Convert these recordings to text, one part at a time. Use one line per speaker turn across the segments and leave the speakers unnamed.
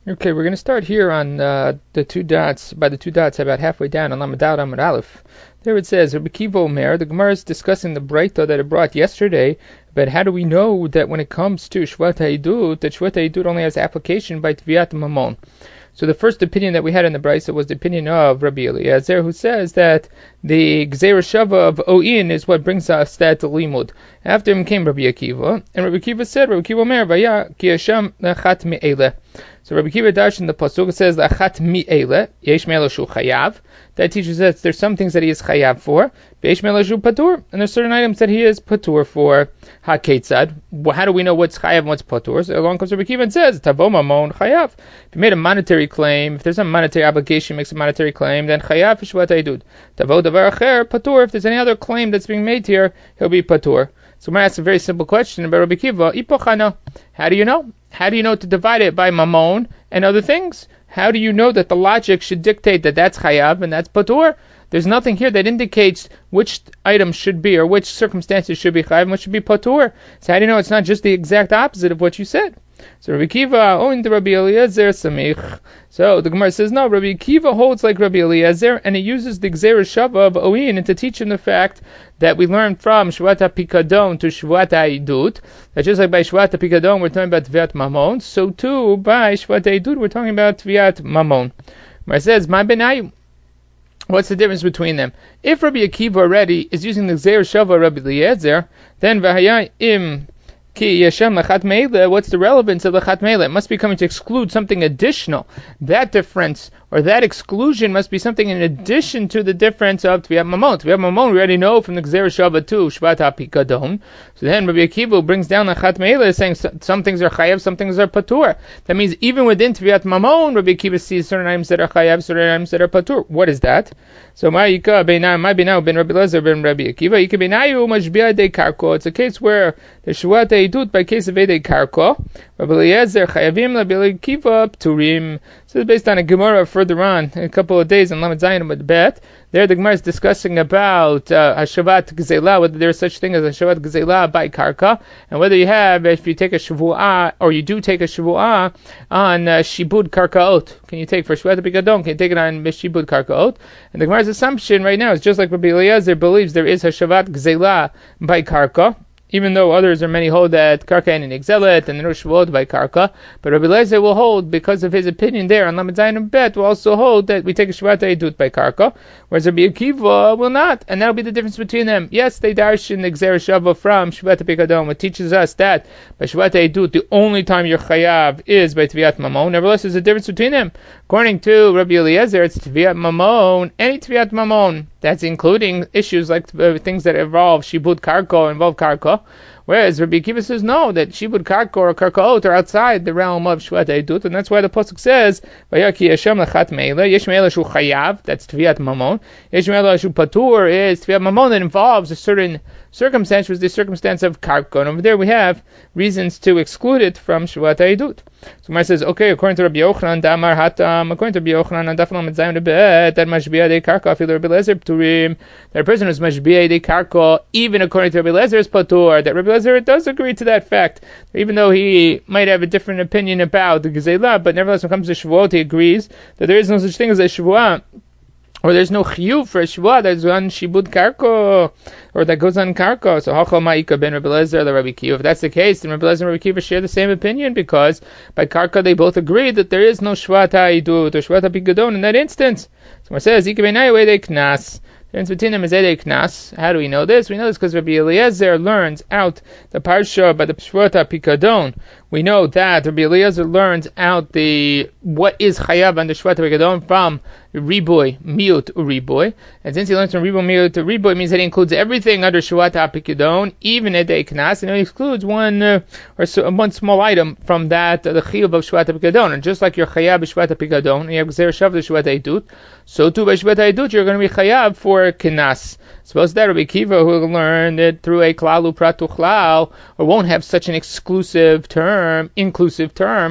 Okay, we're going to start here on the two dots, by the two dots about halfway down on Lamed Dalet Amud Aleph. There it says, Rabbi Kiva Omer, the Gemara is discussing the Breita that it brought yesterday, but how do we know that when it comes to Shvat HaIdut, that Shvat HaIdut only has application by Tviat Mamon? So the first opinion that we had in the Brisa was the opinion of Rabbi Eliezer, who says that the Gzeira Shava of O'in is what brings us that limud. After him came Rabbi Akiva, and Rabbi Akiva said, Rabbi Akiva Omer, Vaya ki Hashem lachat mi'ele. So Rabbi Akiva Dash in the Pasuk says, lachat mi'ele, yesh me'ele shu chayav. That teaches us there's some things that he is chayav for, yesh me'ele shu patur, and there's certain items that he is patur for. Ha-ketzad. How do we know what's chayav and what's patur? So along comes Rabbi Akiva and says, tavo mamon chayav. If you made a monetary claim, if there's a monetary obligation, makes a monetary claim, then chayav is Shvat HaIdut. Tavo davar acher, patur. If there's any other claim that's being made here, he'll be patur. So I'm going to ask a very simple question about Rabbi Akiva. Ipochana. How do you know? How do you know to divide it by mamon and other things? How do you know that the logic should dictate that that's chayav and that's patur? There's nothing here that indicates which items should be or which circumstances should be chayav and which should be patur. So how do you know it's not just the exact opposite of what you said? So Rabbi Akiva owned the Rabbi Eliezer samich. So the Gemara says no. Rabbi Akiva holds like Rabbi Eliezer, and he uses the Gzeira Shava of O'in to teach him the fact that we learned from Shvat HaPikadon to Shvat HaIdut, that just like by Shvat HaPikadon we're talking about Tviat Mamon, so too by Shvat HaIdut we're talking about Tviat Mamon. Gemara says, Ma benayu. What's the difference between them? If Rabbi Akiva already is using the Gzeira Shava of Rabbi Eliezer, then V'haya im Ki Yeshem Lachat Meile, what's the relevance of Lachat Meile? It must be coming to exclude something additional. That difference, or that exclusion, must be something in addition to the difference of Tviat Mamon. Tviat Mamon we already know from the Gzeira Shava to Shvat HaPikadon. So then Rabbi Akiva brings down Lachat Meile, saying some things are chayav, some things are patur. That means even within Tviat Mamon, Rabbi Akiva sees certain items that are chayav, certain items that are patur. What is that? So Ma'ika Beinayu ben Rabbi Eliezer ben Rabbi Akiva. Ika Beinayu Mashbiya de Karko. It's a case where the Shvat HaIdut by case of Edei Karko, Rabbi Eliezer chayavim, Rabbi Akiva pturim. So it's based on a Gemara further on in a couple of days in Lamed Zayin with Bet. There the Gemara is discussing about Hashavat Gzeila, whether there is such thing as a Hashavat Gzeila by Karka, and whether you have, if you take a Shavu'ah, or you do take a Shavu'ah on Shibud Karkaot. Can you take for Shvat HaPikadon? Can you take it on Shibud Karkaot? And the Gemara's assumption right now is just like Rabbi Eliezer believes there is Hashavat Gzeila by Karka, even though others or many hold that Karka and Nigzelet and Rosh Shavuot by Karka, but Rabbi Eliezer will hold, because of his opinion there on Lamed Zayin and Bet, will also hold that we take a Shvat HaIdut by Karka, whereas Rabbi Akiva will not, and that'll be the difference between them. Yes, they darshan the Gzeira Shava from Shvat HaPikadon, which teaches us that by Shvat HaIdut the only time you're chayav is by Tviat Mamon. Nevertheless, there's a difference between them. According to Rabbi Eliezer, it's Tviat Mamon, any Tviat Mamon. That's including issues like things that involve Shibud Karko, involve Karka. Whereas Rabbi Akiva says no, that Shibud Karko or Karkaot are outside the realm of Shvat HaIdut, and that's why the pasuk says, "Vayaki Hashem lachat meila." Yesh meila shu chayav, that's Tviat Mamon. Yesh meila shu patur is Tviat Mamon that involves a certain circumstance, which is the circumstance of Karka. And over there we have reasons to exclude it from Shvat HaIdut. So Mar says, okay, according to Rabbi Yochanan, Damar Hatam, according to Rabbi Yochanan, and Daflam Mitzayim Bet, that Mashbiya de Karka, Afil Rabbi Eliezer Pturim, that a person who's Mashbiya de Karka, even according to Rabbi Eliezer, is Patur, that Rabbi Eliezer does agree to that fact, even though he might have a different opinion about the Gezeilah, but nevertheless when it comes to Shavuot, he agrees that there is no such thing as a Shavuot, or there's no chiyuv for a Shavuot that's on Shibud Karko, or that goes on Karko. So Hachal Ma'ika ben Rabbi Eliezer the Rabbi Akiva. If that's the case, then Rabbi Eliezer and Rabbi Akiva share the same opinion, because by Karka they both agree that there is no Shvat HaIdut or Shvat HaPikadon in that instance. So it says, Ika beinayu edei knas. The difference between them is edei knas. How do we know this? We know this because Rabbi Eliezer learns out the parsha by the Shvat HaPikadon. We know that Rabbi Eliezer learns out the what is chayav under Shvat HaPikadon from riboy, miut, uriboy. And since he learns from riboy, miut, uriboy, it means that he includes everything under Shvat HaPikadon, even edei knas, and it excludes one small item from that, the chiyuv of Shvat HaPikadon. And just like you're chayav by Shvat HaPikadon, and you have Gzeira Shava Shvat HaIdut, so too by Shvat HaIdut you're going to be chayav for kinas. Suppose that Rabbi Akiva, who will learn it through a klalu pratuchlal, or won't have such an inclusive term, or inclusive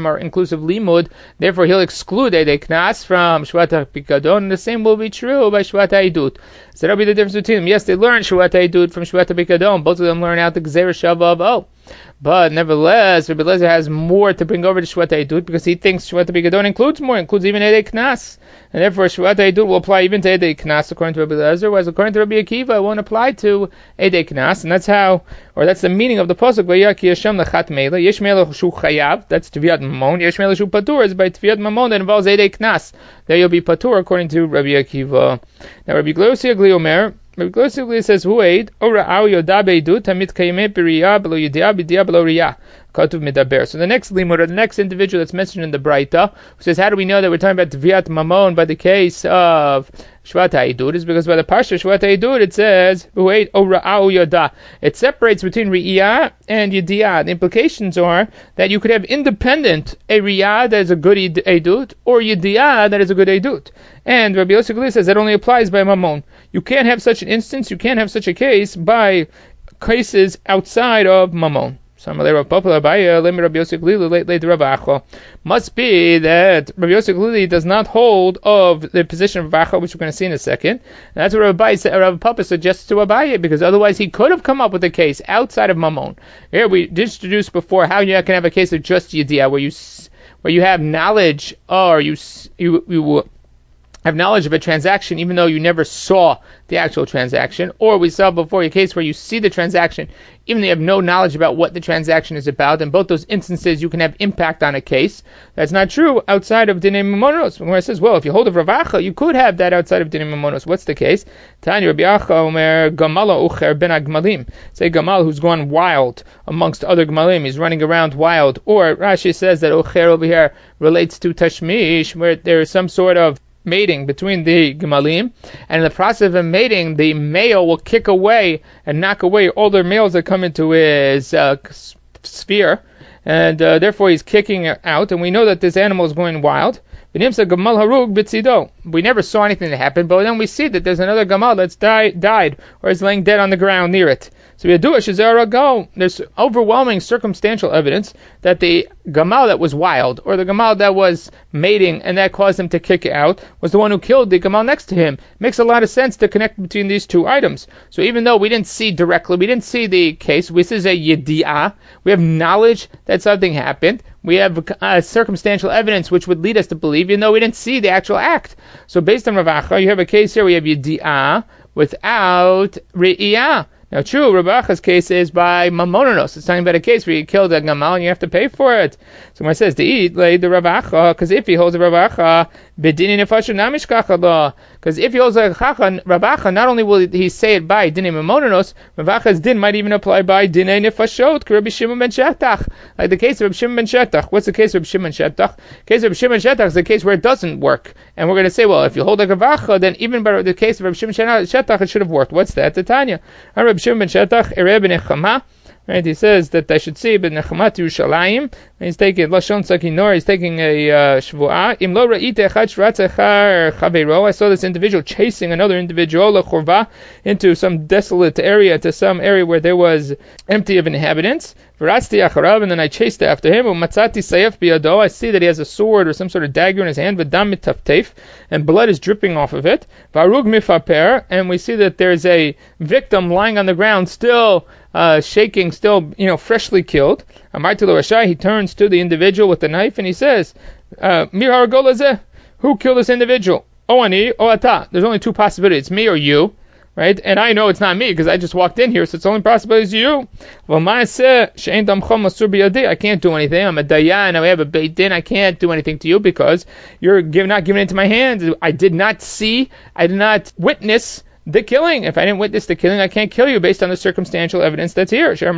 limud, therefore he'll exclude edei knas from Shvat HaPikadon, and the same will be true by Shvat HaIdut. So that'll be the difference between them. Yes, they learn Shvat HaIdut from Shvat HaPikadon. Both of them learn out the Gzeira Shava of But nevertheless, Rabbi Eliezer has more to bring over to Shvat Eidut because he thinks Shvat Bigadon includes more, includes even Edei Knas. And therefore Shvat Eidut will apply even to Edei Knas according to Rabbi Eliezer, whereas according to Rabbi Akiva it won't apply to Edei Knas. And that's how, or that's the meaning of the pasuk, Vayaki Hashem lechat meila, yesh meila shu chayav, that's Tviyat Mamon, yesh meila shu patur, is by Tviyat Mamon that involves Edei Knas. There you'll be patur according to Rabbi Akiva. Now Rabbi Glossi Agliomer, Rabbi Glossi says, "Huaid ora au yoda beidut hamit kayme b'riyah b'lo yidiyah b'diyah b'lo riyah." Katuv midaber. So the next limud, or the next individual that's mentioned in the Braita, who says, how do we know that we're talking about Tviyat Mamon by the case of Shvat Ha'idut, is because by the Parsha Shvat Ha'idut it says, "Huaid ora au yoda." It separates between riyah and yidiyah. The implications are that you could have independent a riyah that is a good edut, or yidiyah that is a good edut. And Rabbi Yosef Gali says that only applies by Mamon. You can't have such an instance, you can't have such a case by cases outside of Mamon. Must be that Rabbi Yosef Glili does not hold of the position of Rav Acha, which we're going to see in a second. And that's what Rav Papa suggests to Abaye, because otherwise he could have come up with a case outside of Mamon. Here we introduced before how you can have a case of just Yediyah, where you have knowledge, or you have knowledge of a transaction even though you never saw the actual transaction, or we saw before a case where you see the transaction even though you have no knowledge about what the transaction is about. In both those instances you can have impact on a case. That's not true outside of Dinei Mamonos, where it says, well, if you hold of Rav Acha, you could have that outside of Dinei Mamonos. What's the case? Tanya Rabbi Acha Omer Gamala Ucher Ben Agmalim. Say Gamal who's gone wild amongst other Gmalim, he's running around wild. Or Rashi says that Ucher over here relates to Tashmish, where there is some sort of mating between the Gemalim, and in the process of mating, the male will kick away and knock away all the males that come into his sphere, and therefore he's kicking out, and we know that this animal is going wild. We never saw anything that happened, but then we see that there's another Gamal that's died, or is laying dead on the ground near it. So there's overwhelming circumstantial evidence that the Gamal that was wild, or the Gamal that was mating and that caused him to kick out, was the one who killed the Gamal next to him. It makes a lot of sense to connect between these two items. So even though we didn't see directly, we didn't see the case, this is a Yedi'ah, we have knowledge that something happened, we have circumstantial evidence which would lead us to believe, even though we didn't see the actual act. So based on Rav Acha, you have a case here, we have Yedi'ah without Re'iyah. Now, true, Rav Acha's case is by Mamonos. It's talking about a case where you killed a Gamal and you have to pay for it. So when it says to eat, lay the Rav Acha, because if he holds a Rav Acha, bedini nefashu namish kacha, because if he holds a Rav Acha, not only will he say it by Dinei Mamonos, Rav Acha's din might even apply by Dinei nefashot, Rabbi Shimon ben Shettach, like the case of Rabbi Shimon ben Shettach. What's the case of Rabbi Shimon ben Shettach? The case of Rabbi Shimon ben Shettach is the case where it doesn't work, and we're going to say, well, if you hold a Rav Acha, then even by the case of Rabbi Shimon ben Shettach, it should have worked. What's that? The Tanya. Rabbi Shimon ben Shettach, Ereb Nechama. Right, he says that I should see, but Nechamat Yerushalayim, he's taking Lashon Sakinor, he's taking a Shvu'ah. Im lo ra'ite echad shratz echar chaveiro. I saw this individual chasing another individual, lechorva, into some desolate area, to some area where there was empty of inhabitants. V'ratzti acharav, and then I chased after him. U'matzati sayef biyado. I see that he has a sword or some sort of dagger in his hand, v'dam mitafteif, and blood is dripping off of it. V'arug mifaper, and we see that there's a victim lying on the ground, still shaking, still, freshly killed. Amartilo Rashai, he turns to the individual with the knife and he says, Mir haragolazeh, who killed this individual? O ani, o ata. There's only two possibilities, it's me or you, right? And I know it's not me because I just walked in here, so it's the only possibility is you. I can't do anything. I'm a dayan, I have a beit din, I can't do anything to you because you're not giving it into my hands. I did not witness the killing. If I didn't witness the killing, I can't kill you based on the circumstantial evidence that's here. That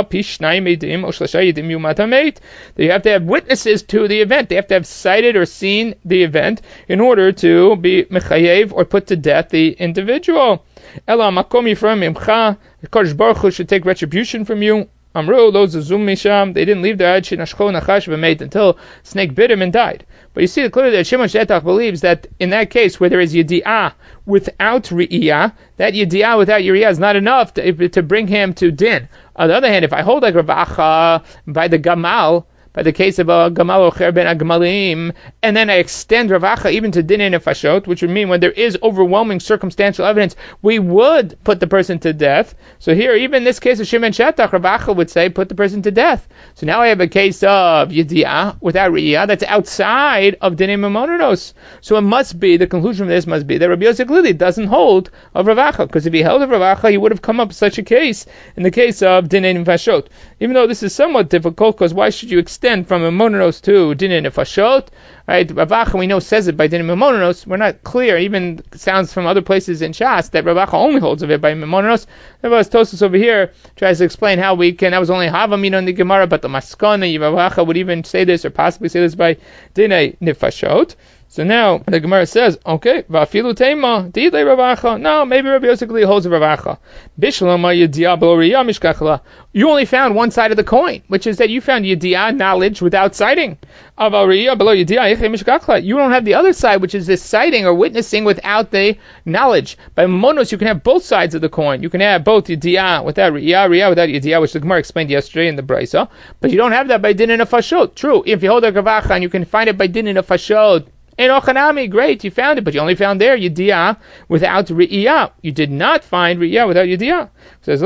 you have to have witnesses to the event. They have to have cited or seen the event in order to be mechayev or put to death the individual. Ela makom from imcha. The Kodesh Baruch Hu should take retribution from you. Amru lo zuzum misham. They didn't leave there until snake bit him and died. But you see clearly that Shimon Shettach believes that in that case where there is Yedi'ah without Re'iyah, that Yedi'ah without Re'iyah is not enough to bring him to din. On the other hand, if I hold like Rav Acha by the Gamal, by the case of a gamal ocher ben agmalim, and then I extend Rav Acha even to dinei nefashot, which would mean when there is overwhelming circumstantial evidence, we would put the person to death. So here, even in this case of Shimon Shetach, Rav Acha would say put the person to death. So now I have a case of Yedi'ah without Re'iyah that's outside of dinei Mamonos. So it must be, the conclusion of this must be that Rabbi Yossi Glili doesn't hold of Rav Acha, because if he held of Rav Acha, he would have come up with such a case in the case of dinei nefashot. Even though this is somewhat difficult, because why should you extend from Mamonos to dinei nefashot? Right, Rav Acha, we know, says it by dinei Mamonos. We're not clear. Even sounds from other places in Shas that Rav Acha only holds of it by Mamonos. Nevertheless, Tosfos over here tries to explain how we can. That was only Havamina in the Gemara, but the Maskana Rav Acha would even say this, or possibly say this by dinei nefashot. So now the Gemara says, okay, va'afilu teima di'idei Rav Acha. No, maybe Rabbi Yossi Glili holds of Rav Acha. Bishlama yedi'ah below riyah mishkachla. You only found one side of the coin, which is that you found yedi'ah, knowledge, without citing. Aval riyah below yedi'ah yechei mishkachla. You don't have the other side, which is this citing or witnessing without the knowledge. By monos, you can have both sides of the coin. You can have both yedi'ah without riyah, riyah without yedi'ah, which the Gemara explained yesterday in the Brisa. But you don't have that by dinei nefashot. True, if you hold a Rav Acha and you can find it by dinei nefashot, in Ochanami, great, you found it, but you only found there Yedi'ah without Re'iyah. You did not find Re'iyah without Yedi'ah. It says,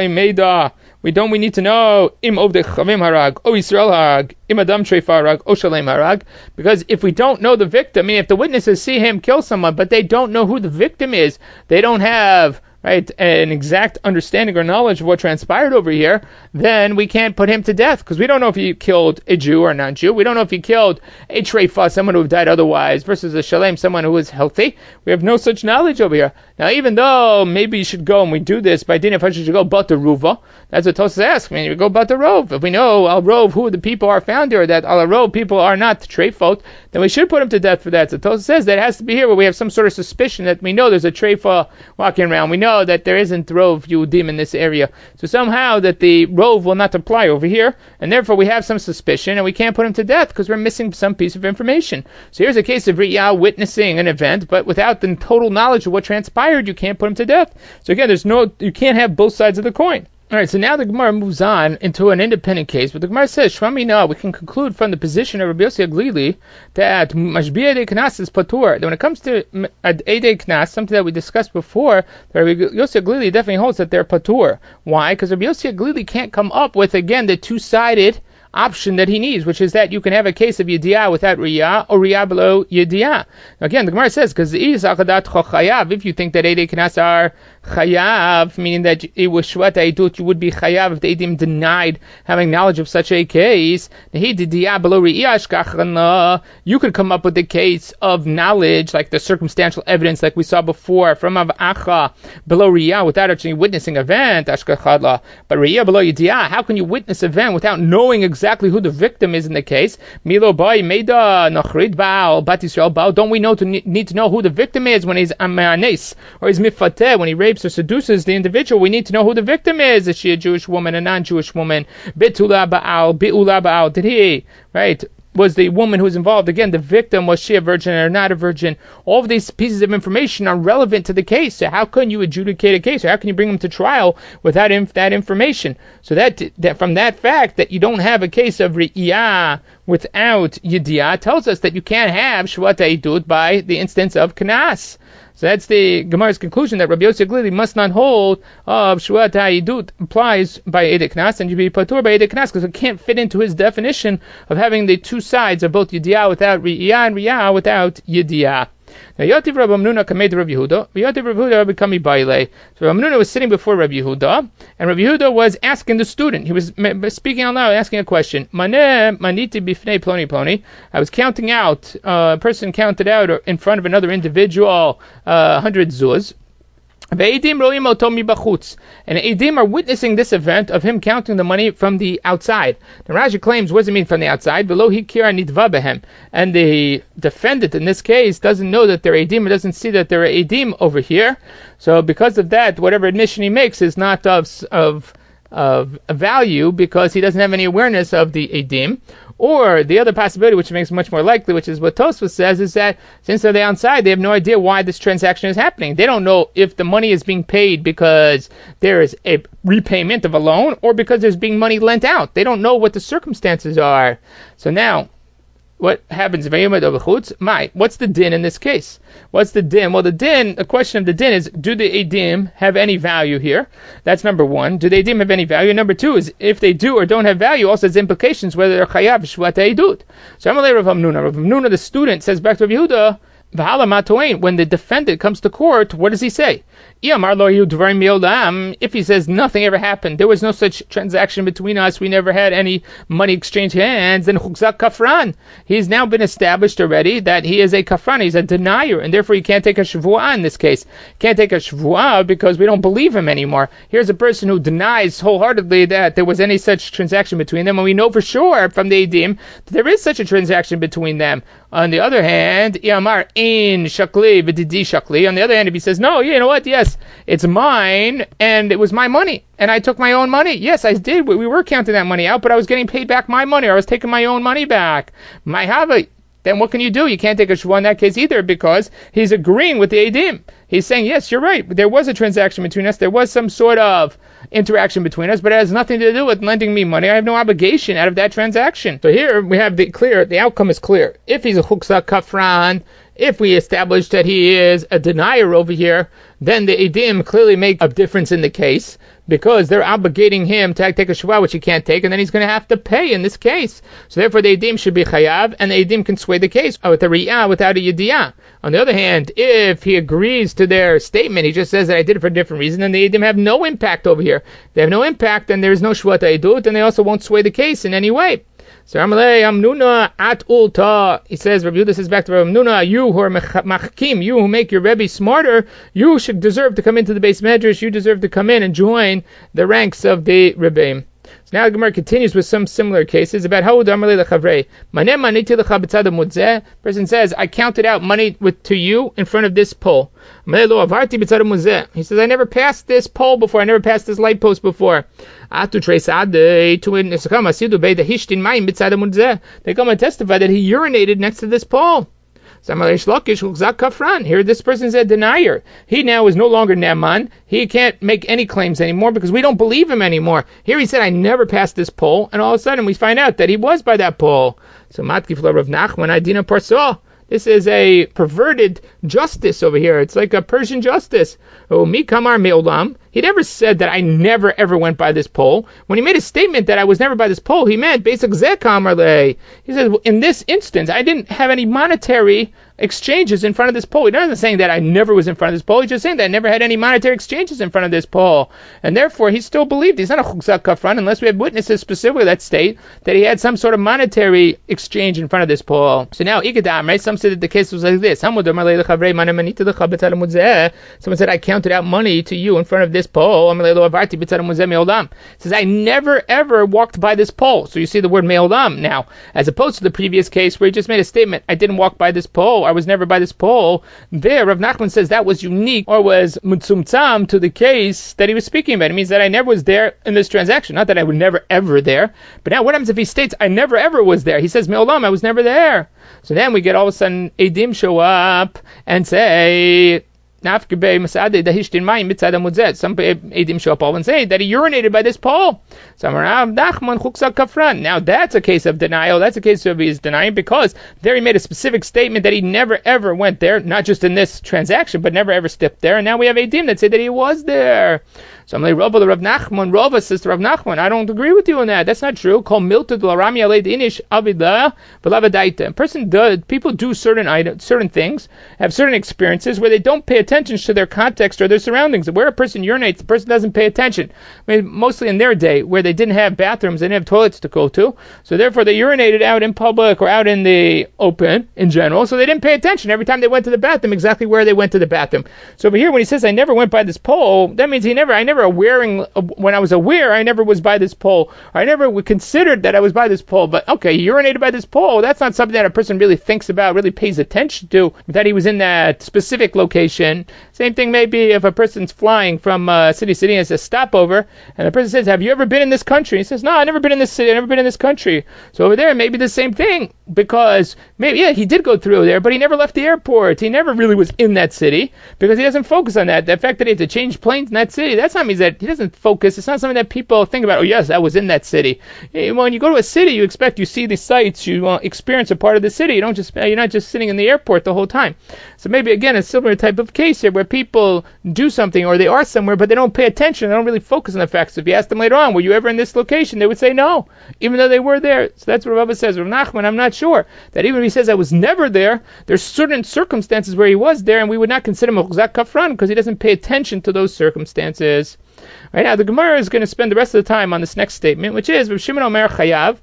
we need to know Im Ovdei Chavim Harag, O Yisrael Harag, Im Adam Treif Harag, O Shalem Harag. Because if we don't know the victim, I mean, if the witnesses see him kill someone, but they don't know who the victim is, they don't have, right, an exact understanding or knowledge of what transpired over here, then we can't put him to death, because we don't know if he killed a Jew or a non-Jew. We don't know if he killed a treifa, someone who died otherwise, versus a shalem, someone who was healthy. We have no such knowledge over here. Now, even though maybe you should go, and we do this by dinei nefashot, you should go but the ruva. That's what Tosfos asks. I mean, you go but the rov. If we know al rov who the people are found here, that al rov people are not treifot, then we should put him to death for that. So Tosfos says that it has to be here where we have some sort of suspicion that we know there's a treifa walking around. We know that there isn't rov Yehudim in this area. So somehow that the rov will not apply over here, and therefore we have some suspicion, and we can't put him to death because we're missing some piece of information. So here's a case of Riyah witnessing an event, but without the total knowledge of what transpired, you can't put him to death. So again, you can't have both sides of the coin. All right, so now the Gemara moves on into an independent case, but the Gemara says, Shmamina, we can conclude from the position of Rabbi Yossi Glili that Mashbi'eh de Knas is patur. That when it comes to Eidei Knas, something that we discussed before, that Rabbi Yossi Glili definitely holds that they're patur. Why? Because Rabbi Yossi Glili can't come up with, again, the two-sided option that he needs, which is that you can have a case of Yedi'ah without Riyah, or Riyah below Yedi'ah. Again, the Gemara says, because if you think that Eidei Knas are Chayav, meaning that it was Shvat Eidut, you would be Chayav if the Eidim denied having knowledge of such a case. You could come up with the case of knowledge, like the circumstantial evidence, like we saw before, from Rav Acha, below Riyah, without actually witnessing event, but Riyah below Yedi'ah, how can you witness event without knowing exactly who the victim is in the case? Milo Bai Meida Nachrid Baal Bat Yisrael Baal. Don't we need to know who the victim is when he's Amanes or he's Mifateh, when he rapes or seduces the individual? We need to know who the victim is. Is she a Jewish woman, a non-Jewish woman? Bitula Baal, Bi'ula Baal. Did he, right? Was the woman who was involved, again, the victim, was she a virgin or not a virgin? All of these pieces of information are relevant to the case. So how can you adjudicate a case, or how can you bring them to trial without that information? So that from that fact that you don't have a case of Re'iyah without Yedi'ah tells us that you can't have Shvat Eidut by the instance of Knas. So that's the Gemara's conclusion, that Rabbi Yossi Glili must not hold of Shvat Ha'idut applies by Eidei Knas, and you be patur by Eidei Knas because it can't fit into his definition of having the two sides of both Yedi'ah without Re'iyah and Riyah without Yedi'ah. Now, Yotiv Rabbi Hamnuna kamed Rabbi Yehuda. Yotiv Rabbi Yehuda become Ibaile. So Rabbi Hamnuna was sitting before Rabbi Yehuda, and Rabbi Yehuda was asking the student. He was speaking out loud, asking a question. Maneh maniti bifnei ploni ploni. I was counting out. A person counted out in front of another individual 100 zuz. And Eidim are witnessing this event of him counting the money from the outside. Now Rashi claims, what does it mean from the outside? Below hikira nitva behem. And the defendant in this case doesn't know that they're Eidim, or doesn't see that they're Eidim over here. So because of that, whatever admission he makes is not of value, because he doesn't have any awareness of the Eidim. Or the other possibility, which makes it much more likely, which is what Tosfos says, is that since they're outside, they have no idea why this transaction is happening. They don't know if the money is being paid because there is a repayment of a loan or because there's being money lent out. They don't know what the circumstances are. So now, what happens? What's the din in this case? What's the din? Well, the question of the din is, do the edim have any value here? That's number one. Do the edim have any value? Number two is, if they do or don't have value, also has implications whether they're chayav shvat edut. So Amalei Rav Hamnuna. Rav Hamnuna, the student, says back to Rav Yehuda, when the defendant comes to court, what does he say? If he says nothing ever happened, there was no such transaction between us, we never had any money exchange hands, then chukzak kafran. He's now been established already that he is a kafran, he's a denier, and therefore he can't take a shvuah in this case. Can't take a shvuah because we don't believe him anymore. Here's a person who denies wholeheartedly that there was any such transaction between them, and we know for sure from the edim that there is such a transaction between them. On the other hand, Yamar in shakli v'didi shakli. On the other hand, if he says, no, you know what, yes, it's mine, and it was my money, and I took my own money. Yes, I did. We were counting that money out, but I was getting paid back my money, or I was taking my own money back. My hava. Then what can you do? You can't take a shvuah in that case either, because he's agreeing with the edim. He's saying, yes, you're right. There was a transaction between us. There was some sort of interaction between us, but it has nothing to do with lending me money. I have no obligation out of that transaction. So here we have the outcome is clear. If he's a chukzak kafran, if we establish that he is a denier over here, then the edim clearly make a difference in the case, because they're obligating him to take a shvuah, which he can't take, and then he's going to have to pay in this case. So therefore the edim should be chayav, and the edim can sway the case with a riyah without a yediyah. On the other hand, if he agrees to their statement, he just says that I did it for a different reason, then the edim have no impact over here. They have no impact, and there is no shvuah edut, and they also won't sway the case in any way. So Amalei Amnuna at ulta. He says, Rabbi Yehuda says back to Rabbi Amnuna, you who are machkim, you who make your Rebbe smarter, you should deserve to come into the base medrash. You deserve to come in and join the ranks of the Rebbeim. So now the Gemara continues with some similar cases about how Amalei lechavrei. Manem maniti lecha b'tzad hamuzeh. Person says, I counted out money to you in front of this pole. Amalei lo avarti b'tzad hamuzeh. He says, I never passed this pole before. I never passed this light post before. They come and testify that he urinated next to this pole. Here this person is a denier. He now is no longer Ne'aman. He can't make any claims anymore because we don't believe him anymore. Here he said, I never passed this pole, and all of a sudden we find out that he was by that pole. So Matkif Rav Nachman Adina Parso. This is a perverted justice over here. It's like a Persian justice. Oh, mi kamar me'olam. He never said that I never ever went by this pole. When he made a statement that I was never by this pole, he meant basic zeh kamar le. He says, in this instance, I didn't have any monetary exchanges in front of this pole. He doesn't saying that I never was in front of this pole. He's just saying that I never had any monetary exchanges in front of this pole. And therefore, he still believed. He's not a chukzak kafran unless we have witnesses specifically that state that he had some sort of monetary exchange in front of this pole. So now, Ikadam, right? Some said that the case was like this. Someone said, I counted out money to you in front of this pole. It says, I never ever walked by this pole. So you see the word me'olam now, as opposed to the previous case where he just made a statement, I didn't walk by this pole, I was never by this pole. There, Rav Nachman says that was unique, or was mutzumtzam to the case that he was speaking about. It means that I never was there in this transaction. Not that I was never ever there. But now what happens if he states, I never ever was there? He says, me'olam, I was never there. So then we get all of a sudden, edim show up and say, some edim show up all and say that he urinated by this pole. Now that's a case of denial. That's a case of he's denying, because there he made a specific statement that he never ever went there, not just in this transaction, but never ever stepped there. And now we have edim that say that he was there. So I'm like, Rav Nachman, Rav says to Rav Nachman, I don't agree with you on that. That's not true. People do certain things, have certain experiences where they don't pay attention to their context or their surroundings. Where a person urinates, the person doesn't pay attention. I mean, mostly in their day, where they didn't have bathrooms, they didn't have toilets to go to, so therefore they urinated out in public or out in the open in general, so they didn't pay attention every time they went to the bathroom exactly where they went to the bathroom. So over here, when he says, I never went by this pole, that means I never never when I was aware, I never was by this pole. I never considered that I was by this pole. But okay, he urinated by this pole. That's not something that a person really thinks about, really pays attention to, that he was in that specific location. Same thing maybe if a person's flying from city to city and it's a stopover, and the person says, have you ever been in this country? He says, no, I've never been in this city, I've never been in this country. So over there, maybe the same thing, because maybe, yeah, he did go through there, but he never left the airport. He never really was in that city, because he doesn't focus on that. The fact that he had to change planes in that city, that's not means that he doesn't focus. It's not something that people think about, oh yes, I was in that city. When you go to a city, you see the sights, you experience a part of the city. You're not just sitting in the airport the whole time. So maybe again a similar type of case here where people do something or they are somewhere but they don't pay attention, they don't really focus on the facts. So if you ask them later on, were you ever in this location, they would say no, even though they were there. So that's what Rabbi says. Rav Nachman, I'm not sure that even if he says I was never there, there's certain circumstances where he was there and we would not consider him a chazak kafran because he doesn't pay attention to those circumstances. Right now the Gemara is going to spend the rest of the time on this next statement, which is Rav Shimon Omer Chayav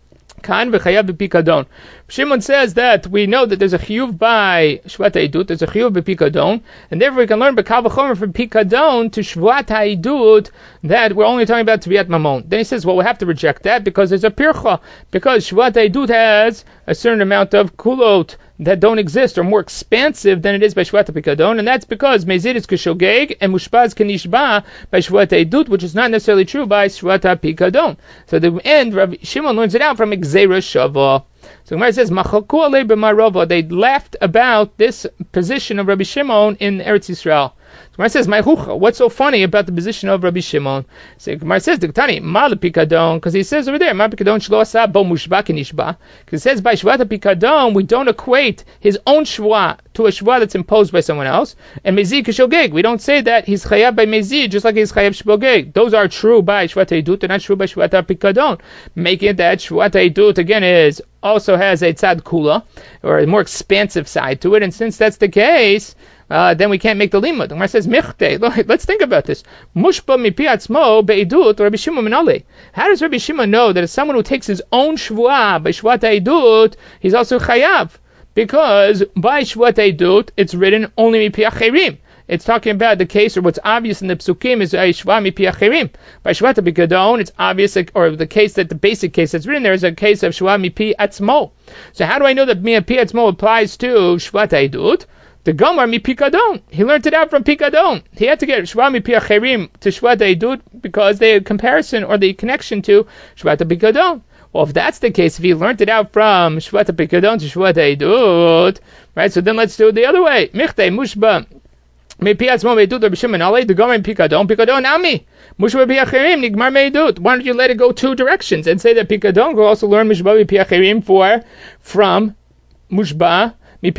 Kan v'chayav b'pikadon. Shimon says that we know that there's a chiyuv by shvat ha'idut, there's a chiyuv b'pikadon, and therefore we can learn b'kal v'chomer from pikadon to shvat ha'idut that we're only talking about tviyat mamon. Then he says, well, we have to reject that because there's a pircha, because shvat ha'idut has a certain amount of kulot that don't exist or more expansive than it is by shvat ha'pikadon, and that's because mezid is k'shogeg and mushpaz k'nishba by shvat ha'idut, which is not necessarily true by shvat ha'pikadon. So the end, Rabbi Shimon learns it out from Gzeira Shava. So Gemara says, Machaku alei b'marova, they laughed about this position of Rabbi Shimon in Eretz Yisrael. Gemara says, what's so funny about the position of Rabbi Shimon? So Gemara says, Diktani, mal pikadon, because he says over there, mal pikadon shlo asa bo mushba kinishba. Because it says by shvat pikadon, we don't equate his own shva to a shva that's imposed by someone else. And mezid k'shogeg, we don't say that he's chayav by mezid just like he's chayav shogeg. Those are true by shvat ha'idut and not true by shvat pikadon, making it that shvat ha'idut again also has a tzad kula, or a more expansive side to it, and since that's the case, then we can't make the limud. The Gemara says, Michte, let's think about this. Mushba mipi atzmo be'idut Rabbi Shimon minale. How does Rabbi Shimon know that if someone who takes his own shvuah by shvat ha'idut, he's also chayav? Because by shvat ha'idut, it's written only mipi acherim. It's talking about the case, or what's obvious in the psukim is shva mipi acherim. By shvat ha'pikadon, it's obvious, or the case that the basic case that's written there is a case of shva mipi atzmo. So how do I know that mipi atzmo applies to shvat ha'idut? The Gomar mi pikadon. He learned it out from pikadon. He had to get shva mi piacherim to shvat ha'idut because they had comparison or the connection to shvat ha'pikadon. Well, if that's the case, if he learned it out from shvat ha'pikadon to shvat ha'idut, right? So then let's do it the other way. Michte mushba mi piatzmo meidut Rabbi Shimon alei the Gomar mi pikadon ami mushba piacherim nigmar meidut. Why don't you let it go two directions and say that pikadon will also learn mushba mi piacherim from mushba.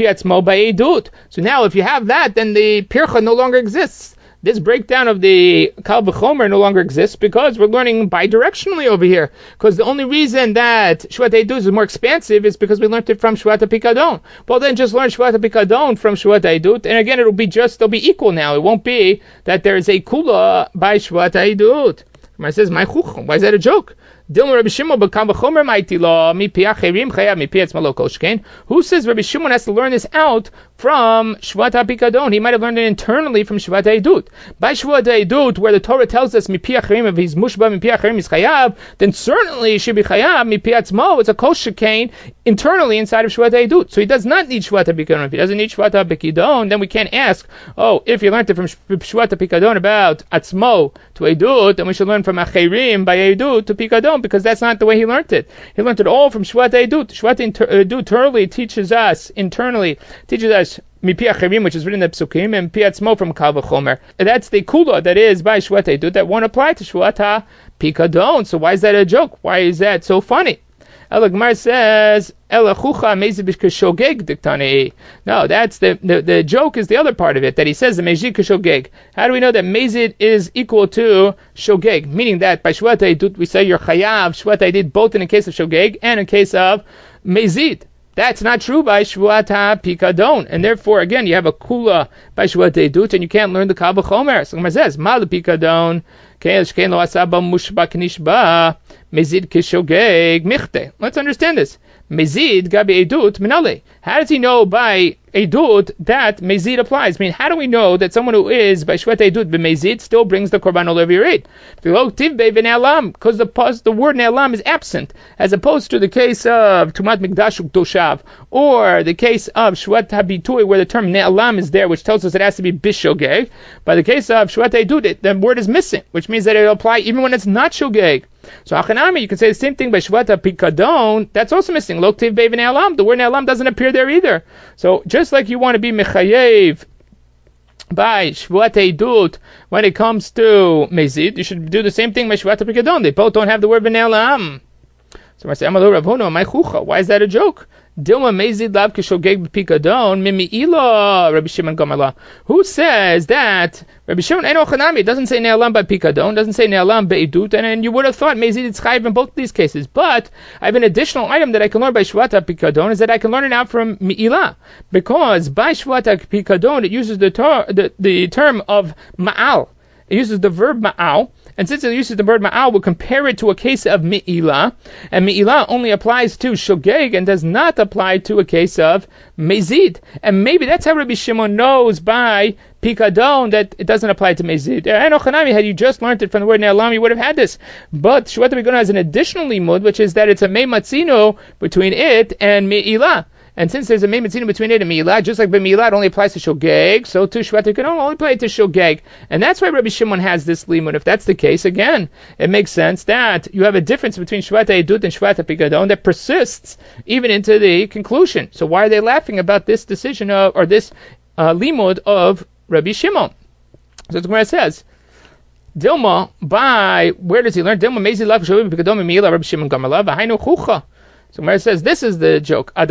So now if you have that, then the pircha no longer exists. This breakdown of the kal v'chomer no longer exists because we're learning bidirectionally over here. Because the only reason that shvat ha'idut is more expansive is because we learned it from shvat ha'pikadon. Well, then just learn shvat ha'pikadon from shvat ha'idut, and again they'll be equal now. It won't be that there is a kula by shvat ha'idut. It says, why is that a joke? Who says Rabbi Shimon has to learn this out from Shvat HaPikadon? He might have learned it internally from Shvat HaIdut. By Shvat HaIdut, where the Torah tells us Mipi Acherim, if he's Mushba Mipi Acherim is Chayav, then certainly he should be Chayav. Mipi Atzmo, it's a Kol Shekain internally inside of Shvat HaIdut. So he does not need Shvat HaPikadon. If he doesn't need Shvat HaPikadon, then we can't ask, if you learned it from Shvat HaPikadon about Atzmo to Eidut, then we should learn from Acherim by Eidut to Pikadon, because that's not the way he learned it. He learned it all from Shvat Eidut. Shvat Eidut teaches us Mipi Acherim, which is written in the Psukim, and Pi Atzmo from Kal V'chomer. That's the kula that is by Shvat Eidut that won't apply to Shvat HaPikadon. So why is that a joke? Why is that so funny? El Gemara says, no, that's the joke is the other part of it, that he says the mezid k'shogeg. How do we know that mezid is equal to shogeg? Meaning that by shvat ha'idut we say you're chayav shvat ha'idut both in the case of shogeg and in case of mezid. That's not true by shvat ha'pikadon, and therefore again you have a kula by shvat ha'idut and you can't learn the kal v'chomer. So Gemara says mal pikadon lo asaba mushba knishba mezid kishogeg michte. Let's understand this. Mezid gabi edut minale. How does he know by edut that mezid applies? I mean, how do we know that someone who is by shvat edut b'mezid still brings the korban olav yirid? Because the word ne'alam is absent, as opposed to the case of tumat mikdash u'kdoshav, or the case of shvat habitui, where the term ne'alam is there, which tells us it has to be bishogeg. By the case of shvat edut, the word is missing, which means that it will apply even when it's not shogeg. So Hachanami, you can say the same thing by Shvata Pikadon. That's also missing. Loktiv Be'ven E'alam. The word E'alam doesn't appear there either. So just like you want to be Mechayev by Shvata Edut when it comes to Mezid, you should do the same thing by Shvata Pikadon. They both don't have the word E'alam. So I say, Amalu Rav Huna, my chucha. Why is that a joke? Dilma mezid lav kishogeg b'pikadon mimi'ila Rabbi Shimon Gamala. Who says that Rabbi Shimon eno chanami doesn't say ne'alam by pikadon, doesn't say ne'alam be'edut, and you would have thought mezid is chayiv in both of these cases. But I have an additional item that I can learn by shvata pikadon, is that I can learn it out from mi'ila, because by shvata pikadon it uses the term of ma'al. It uses the verb ma'al. And since it uses the word ma'al, we'll compare it to a case of mi'ilah. And mi'ilah only applies to shogeg and does not apply to a case of mezid. And maybe that's how Rabbi Shimon knows by pikadon that it doesn't apply to mezid. Had you just learned it from the word ne'alam, you would have had this. But Shvat Pikadon has an additional limud, which is that it's a meimatzino between it and mi'ilah. And since there's a meimatzino between it and mi'ilah, just like b'mi'ilah it only applies to shogeg, so to Shvat Pikadon only apply to shogeg. And that's why Rabbi Shimon has this limud. If that's the case, again, it makes sense that you have a difference between Shvat Edut and Shvat Pikadon that persists even into the conclusion. So why are they laughing about this decision or this limud of Rabbi Shimon? So the Gemara says, Dilma, by, where does he learn? Dilma mezi lav shavim pikadon mi'ilah Rabbi Shimon Gamala v'hainu chucha. So Gemara says, this is the joke. So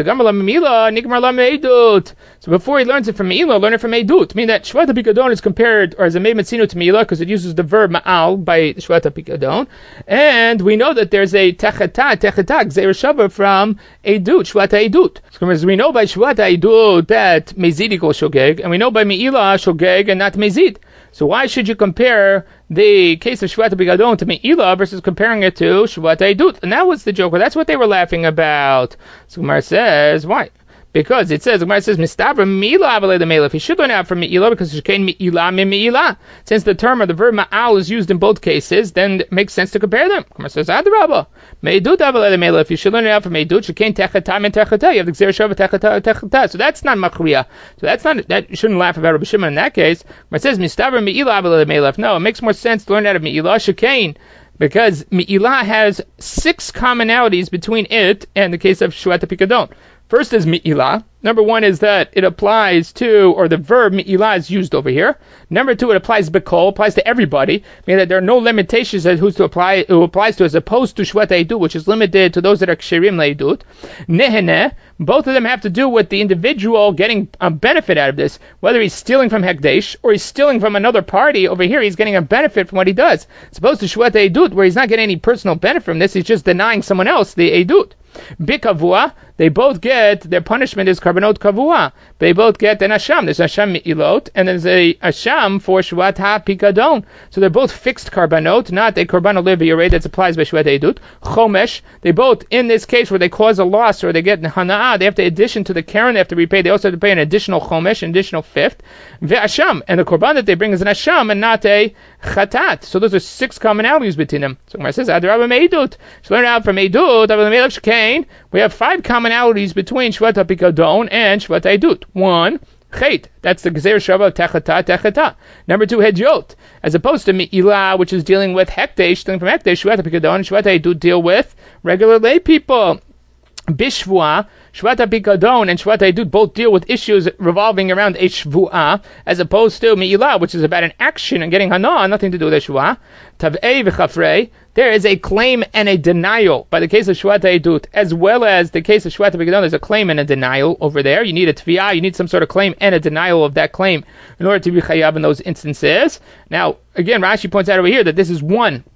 before he learns it from Me'ilah, learn it from Edut. Meaning that Shvata Pikadon is compared, or as a meimatzino to Me'ilah, because it uses the verb ma'al by Shvata Pikadon. And we know that there's a techata, gzeir shava from Edut, Shvata Edut. So we know by Shvata Edut that Mezid equals Shogeg, and we know by Me'ilah Shogeg and not Mezid. So why should you compare the case of Shvata Pikadon to Me'ilah versus comparing it to Shvata Edut? And that was the joke. That's what they were laughing about. So Gemara says, why? Because it says, Gemara says, Mistabra Me'ilah avalei the Me'ilah. He should learn out from Me'ilah because Shekain Me'ilah min Me'ilah. Since the term or the verb Ma'al is used in both cases, then it makes sense to compare them. Gemara says, Adrabah. Me'edut avalei the Me'ilah. If you should learn it out from Me'edut, Shekain Techata min Techata. You have the Gzer Shava Techata. So that's not Machriya. So that's not, that you shouldn't laugh about Rabbi Shimon in that case. Gemara says, Mistabra Me'ilah avalei the Me'ilah. No, it makes more sense to learn out of Me'ilah, Shekain. Because Me'ilah has 6 commonalities between it and the case of Shvata Pikadon. First is Me'ilah. Number one is that it applies to, or the verb Me'ilah is used over here. Number two, it applies Bekol, applies to everybody, meaning that there are no limitations as who applies to, as opposed to Shvat Edut, which is limited to those that are Kshirim Le'edut. Neheneh, both of them have to do with the individual getting a benefit out of this, whether he's stealing from Hekdesh or he's stealing from another party. Over here, he's getting a benefit from what he does. As opposed to Shvat Edut, where he's not getting any personal benefit from this, he's just denying someone else the Edut. Bikavua, they both get, their punishment is Karbanot Kavua. They both get an Asham. There's Asham Mi'ilot, and there's a Asham for Shvat HaPikadon. So they're both fixed Karbanot, not a Karban Olev Yoreh that applies by Shvat Edut. Chomesh, they both, in this case where they cause a loss or they get Hana'ah, they have to, in addition to the Karen they have to repay, they also have to pay an additional Chomesh, an additional fifth. Ve'asham, and the Korban that they bring is an Asham and not a Chatat. So those are 6 commonalities between them. So Gemara says, Adarabba Me'edut. So learn out from Edut, we have 5 commonalities between Shvat HaPikadon and Shvat Edut. 1, Chet, that's the Gzeir Shava Techata. Number 2, Hedyot, as opposed to Me'ilah, which is dealing with Hekdesh, stealing from Hekdesh. Shvat HaPikadon and Shvat Edut deal with regular lay people. Bishvua, Shvat HaPikadon and Shvat Edut both deal with issues revolving around a Shvu'ah, as opposed to Me'ilah, which is about an action and getting Hana, nothing to do with a Shvu'ah. Tav'ei v'chafrei, there is a claim and a denial by the case of Shvat Edut, as well as the case of Shvat HaPikadon. There's a claim and a denial over there. You need a Tviyah, you need some sort of claim and a denial of that claim in order to be Chayav in those instances. Now, again, Rashi points out over here that this is one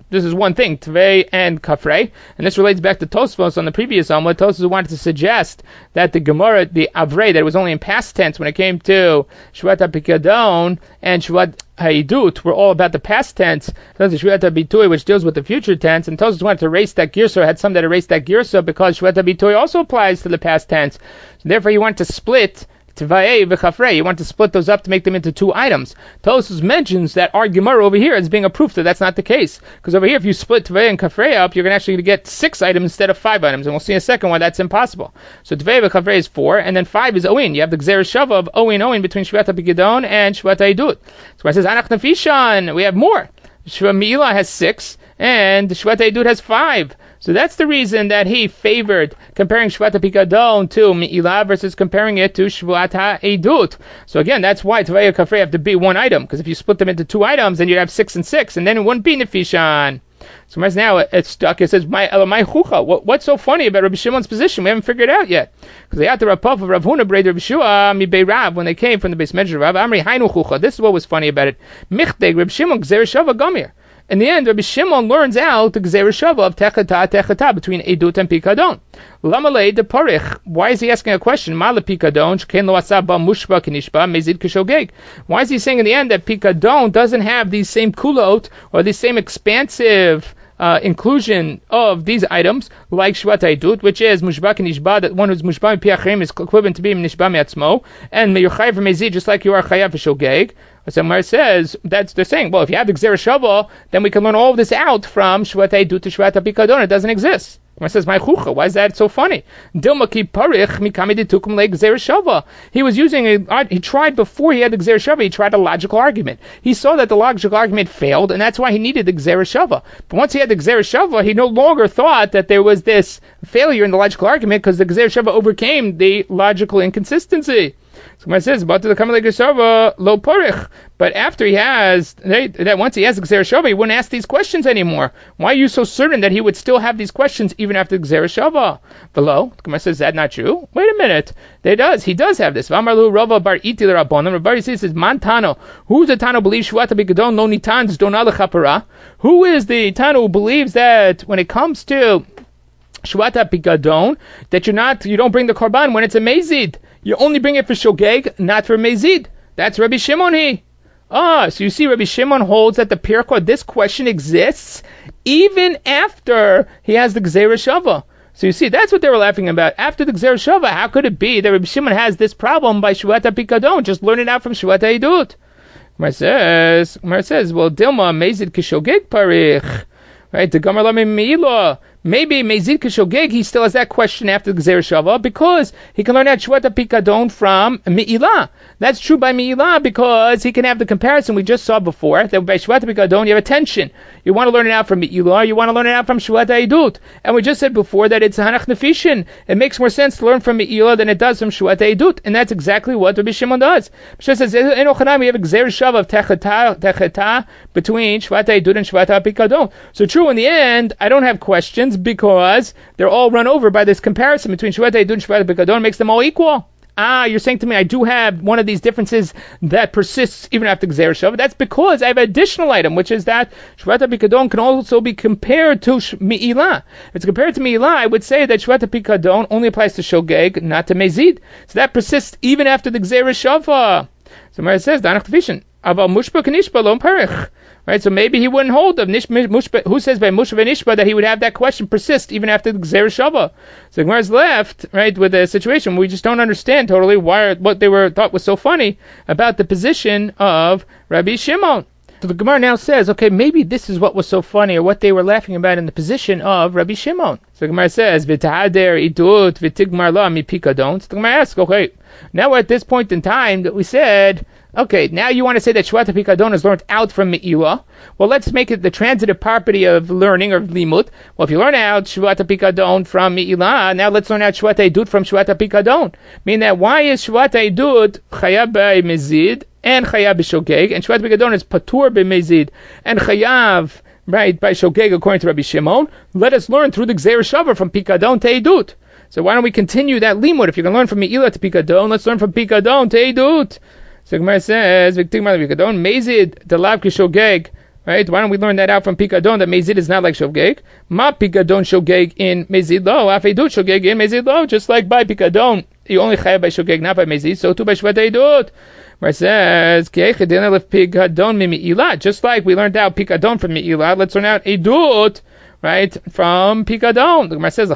This is one thing, Tvei and Kafrei, and this relates back to Tosfos on the previous Amud. Tosfos wanted to suggest that the Gemara, the Avrei, that it was only in past tense when it came to Shvat HaPikadon and Shvat Ha'idut were all about the past tense. There's the Shvat HaBitui, which deals with the future tense, and Tosfos wanted to erase that girsa, had some that erased that girsa, because Shvat HaBitui also applies to the past tense. So therefore, he wanted to split Tvei v'chafrei. You want to split those up to make them into two items. Tosfos mentions that our Gemara over here as being a proof that that's not the case. Because over here, if you split Tvei and Kafrei up, you're actually going to get 6 items instead of 5 items. And we'll see in a second why that's impossible. So Tvei v'chafrei is 4, and then 5 is Oin. You have the Gzeir Shava of Oin between Shvat HaPikadon and Shvat Ha'idut. So it says, Anach Nefishan, we have more. Shvat Me'ilah has 6, and Shvat Ha'idut has 5. So that's the reason that he favored comparing Shvat HaPikadon to Me'ilah versus comparing it to Shvat HaEdut. So again, that's why Tvei and Kafrei have to be one item, because if you split them into 2 items, then you'd have 6 and 6, and then it wouldn't be Nefishan. So now it's stuck. It says, my chucha. What's so funny about Rabbi Shimon's position? We haven't figured it out yet. Because they had the Rapav of Rav Huna Brei Rabbi Shua mi Bei Rav when they came from the Beis Medrash Rav Amri Hainu chucha. This is what was funny about it. Michteg Rabbi Shimon Gzeir Shava Gamir. In the end, Rabbi Shimon learns out the Gzeir Shava of Techata between Edut and Pikadon. Lamalei de Parich. Why is he asking a question? Mala Pikadon shkein lo asaba mushba kinishba mezid kishogeg. Why is he saying in the end that Pikadon doesn't have these same kulot or these same expansive inclusion of these items like Shvat Ha'idut, which is Mushba Kinishba, that one who's Mushba Piachrim is equivalent to being Nishba Me'atzmo, and Meyuchai for Mezid, just like you are Chayav for Shogeg. So Mar says, they're saying, well, if you have the Gzeir Shava, then we can learn all of this out from Shvat Ha'idut to Shvat HaPikadon. It doesn't exist. Mar says, my chucha, why is that so funny? Dilma ki parich mikami ditukum le Gzeir Shava. He was using he tried before he had the Gzeir Shava, he tried a logical argument. He saw that the logical argument failed, and that's why he needed the Gzeir Shava. But once he had the Gzeir Shava, he no longer thought that there was this failure in the logical argument, because the Gzeir Shava overcame the logical inconsistency. So it says, but after he has that, once he has the Gzeir Shava, he wouldn't ask these questions anymore. Why are you so certain that he would still have these questions even after the Gzeir Shava? Below, the Gemara says, is that not true? Wait a minute. He does have this. V'amarlu Rava bar iti l'Rabbanan. Rabbi says, Mantano. Who's the Tano believes Shvat HaPikadon lo nitan zdona l'chapara? Who is the Tano who believes that when it comes to Shvat HaPikadon, that you don't bring the korban when it's a mezid? You only bring it for shogeg, not for mezid. That's Rabbi Shimon. So you see, Rabbi Shimon holds that the Pirkei, this question exists even after he has the Gzeir Shava. So you see, that's what they were laughing about. After the Gzeir Shava, how could it be that Rabbi Shimon has this problem by Shvat HaPikadon? Just learn it out from Shvat Ha'idut. Mar says, well, Dilma mezid kishogeg parich. Right, the Gamar Lami Me'ilah. Maybe Mezid Kishogeg, he still has that question after the Gzeir Shava, because he can learn out Shvat HaPikadon from Me'ilah. That's true by Me'ilah, because he can have the comparison we just saw before, that by Shvat HaPikadon you have a tension. You want to learn it out from Me'ilah, you want to learn it out from Shvat Ha'idut. And we just said before that it's Hanach Nefishin. It makes more sense to learn from Me'ilah than it does from Shvat Ha'idut. And that's exactly what Rabbi Shimon does. She says, we have a Gzeir Shava of Techata between Shvat Ha'idut and Shvat HaPikadon. So true, in the end, I don't have questions, because they're all run over by this comparison between Shvat Ha'idut and Shvat HaPikadon, makes them all equal. You're saying to me I do have one of these differences that persists even after Gzeir Shava. That's because I have an additional item, which is that Shvat HaPikadon can also be compared to Me'ilah. If it's compared to Me'ilah, I would say that Shvat HaPikadon only applies to Shogeg, not to Mezid. So that persists even after the Gzeir Shava. So Mara says, Danach Tefishin, Aval Mushba Kanishba Lo Parich. Right, so maybe he wouldn't hold of Mushba, who says by Mushba Nishba that he would have that question persist even after the Gzeir Shava. So Gemara's left, right, with a situation we just don't understand totally what they thought was so funny about the position of Rabbi Shimon. So the Gemara now says, okay, maybe this is what was so funny, or what they were laughing about in the position of Rabbi Shimon. So the Gemara says, V'ta'ader idut v'tigmar la mi pikadon. So the Gemara asks, okay, now we're at this point in time that we said, okay, now you want to say that Shvat HaPikadon is learned out from Me'ilah. Well, let's make it the transitive property of learning, or limud. Well, if you learn out Shvat HaPikadon from Me'ilah, now let's learn out Shvat Ha'idut from Shvat HaPikadon. Meaning that why is Shvat Ha'idut Chayav B'mezid and Chayav B'shogeg, and Shvat HaPikadon is Patur B'mezid and Chayav, right, by Shogeg according to Rabbi Shimon? Let us learn through the Gzeir Shava from Pikadon to Ha'idut. So why don't we continue that limud? If you can learn from Me'ilah to Pikadon, let's learn from Pikadon to Ha'idut. So Gemara says, "Viktigmar Pikadon Mezid Delav Kishogeg Right? Why don't we learn that out from Pikadon that Mezid is not like Shogeg? Ma Pikadon Shogeg in Mezid lo, Afedut Shogeg in Mezid lo. Just like by Pikadon, you only chayav by Shogeg, not by Mezid. So too by Shvat Eidut. Where it says, just like we learned out Pikadon from Me'ilah, let's learn out Eidut, right, from Pikadon. The Gemara says,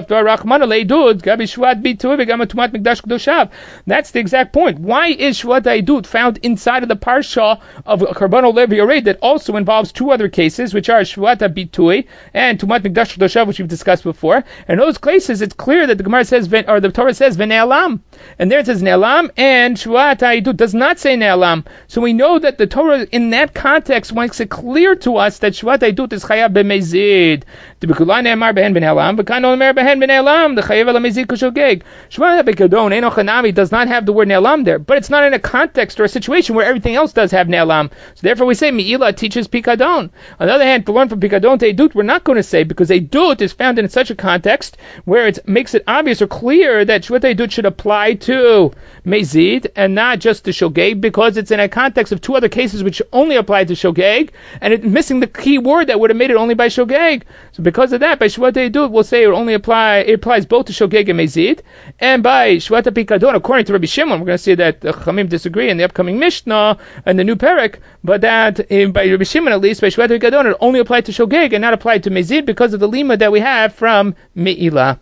that's the exact point. Why is Shvat Eidut found inside of the Parsha of Karban Olev Yored that also involves two other cases, which are Shvat Bitui and Tumat Mikdash Kedoshav, which we've discussed before. And those cases, it's clear that the Gemara says, or the Torah says, V'ne'alam. And there it says Ne'alam, and Shvat Eidut does not say Ne'alam. So we know that the Torah, in that context, makes it clear to us that Shvat Eidut is Chayav B'mezid. The Bikulah Ne'amar Behen B'ne'alam, B'kan Omer Behen B'ne'alam, the Chayav Al-Mezid Kushogeg. Shvat Pikadon, Eno Chanami, does not have the word Ne'alam there, but it's not in a context or a situation where everything else does have Ne'alam. So therefore we say Me'ilah teaches Pikadon. On the other hand, to learn from Pikadon to Eidut, we're not going to say, because Eidut is found in such a context where it makes it obvious or clear that Shvat Eidut should apply to Mezid and not just to Shogeg, because it's in a context of two other cases which only apply to Shogeg, and it's missing the key word that would have made it only by Shogeg. So because of that, by Shvat Eidut, we'll say it applies both to Shogeg and Mezid, and by Shvat Pikadon, according to Rabbi Shimon, we're going to see that the Chamim disagree in the upcoming Mishnah and the new Perek, but that by Rabbi Shimon at least, by Shvat Pikadon, it only applied to Shogeg and not applied to Mezid because of the lima that we have from Me'ilah.